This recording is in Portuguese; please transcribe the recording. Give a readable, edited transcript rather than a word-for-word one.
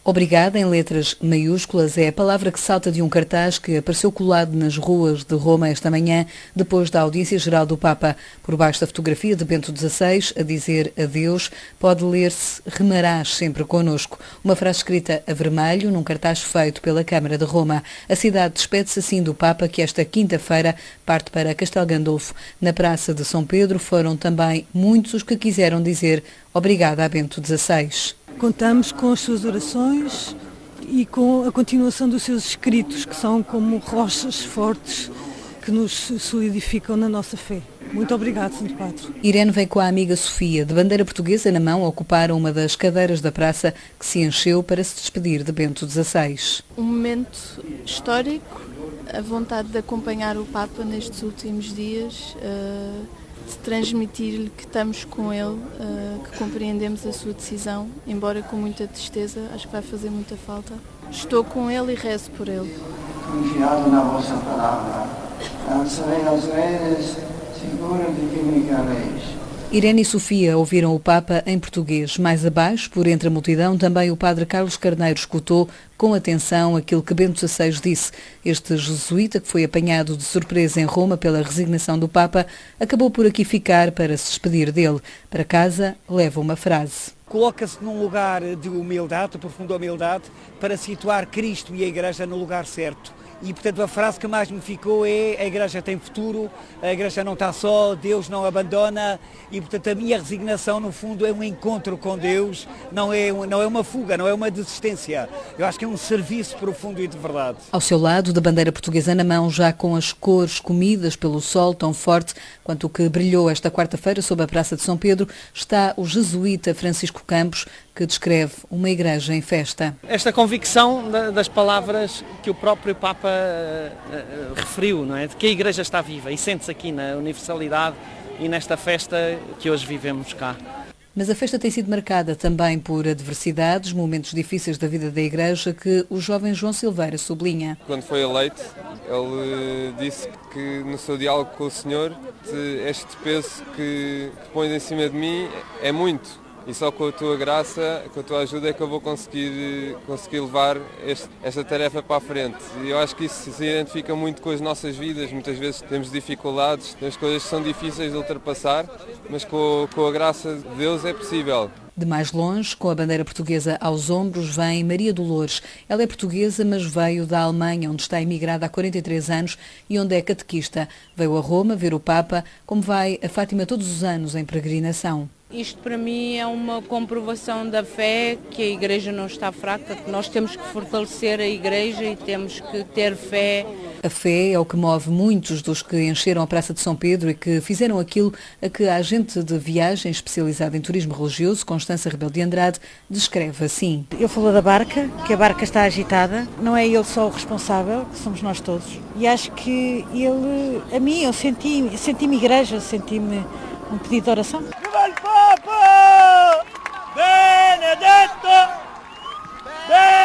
Obrigada, em letras maiúsculas, é a palavra que salta de um cartaz que apareceu colado nas ruas de Roma esta manhã, depois da audiência geral do Papa. Por baixo da fotografia de Bento XVI, a dizer adeus, pode ler-se "Remarás sempre connosco", uma frase escrita a vermelho num cartaz feito pela Câmara de Roma. A cidade despede-se assim do Papa, que esta quinta-feira parte para Castel Gandolfo. Na Praça de São Pedro foram também muitos os que quiseram dizer obrigada a Bento XVI. Contamos com as suas orações e com a continuação dos seus escritos, que são como rochas fortes que nos solidificam na nossa fé. Muito obrigado, Santo Padre. Irene vem com a amiga Sofia, de bandeira portuguesa na mão, ocuparam uma das cadeiras da praça que se encheu para se despedir de Bento XVI. Um momento histórico, a vontade de acompanhar o Papa nestes últimos dias, de transmitir-lhe que estamos com ele, que compreendemos a sua decisão, embora com muita tristeza, acho que vai fazer muita falta. Estou com ele e rezo por ele. Confiado na vossa palavra, lançarei as redes, segura de que me enganeis. Irene e Sofia ouviram o Papa em português. Mais abaixo, por entre a multidão, também o padre Carlos Carneiro escutou com atenção aquilo que Bento XVI disse. Este jesuíta, que foi apanhado de surpresa em Roma pela resignação do Papa, acabou por aqui ficar para se despedir dele. Para casa, leva uma frase. Coloca-se num lugar de humildade, de profunda humildade, para situar Cristo e a Igreja no lugar certo. E, portanto, a frase que mais me ficou é: a Igreja tem futuro, a Igreja não está só, Deus não abandona. E, portanto, a minha resignação, no fundo, é um encontro com Deus, não é uma fuga, não é uma desistência. Eu acho que é um serviço profundo e de verdade. Ao seu lado, da bandeira portuguesa na mão, já com as cores comidas pelo sol tão forte quanto o que brilhou esta quarta-feira sob a Praça de São Pedro, está o jesuíta Francisco Campos, que descreve uma igreja em festa. Esta convicção das palavras que o próprio Papa referiu, não é? De que a Igreja está viva e sente-se aqui na universalidade e nesta festa que hoje vivemos cá. Mas a festa tem sido marcada também por adversidades, momentos difíceis da vida da Igreja que o jovem João Silveira sublinha. Quando foi eleito, ele disse que no seu diálogo com o Senhor, este peso que pões em cima de mim é muito. E só com a tua graça, com a tua ajuda é que eu vou conseguir levar esta tarefa para a frente. E eu acho que isso se identifica muito com as nossas vidas. Muitas vezes temos dificuldades, temos coisas que são difíceis de ultrapassar, mas com a graça de Deus é possível. De mais longe, com a bandeira portuguesa aos ombros, vem Maria Dolores. Ela é portuguesa, mas veio da Alemanha, onde está emigrada há 43 anos e onde é catequista. Veio a Roma ver o Papa, como vai a Fátima todos os anos em peregrinação. Isto para mim é uma comprovação da fé, que a Igreja não está fraca, que nós temos que fortalecer a Igreja e temos que ter fé. A fé é o que move muitos dos que encheram a Praça de São Pedro e que fizeram aquilo a que a agente de viagem especializada em turismo religioso, Constança Rebelo de Andrade, descreve assim. Ele falou da barca, que a barca está agitada, não é ele só o responsável, somos nós todos. E acho que ele, eu senti-me igreja, senti-me um pedido de oração. Viva o Papa! Benedetto!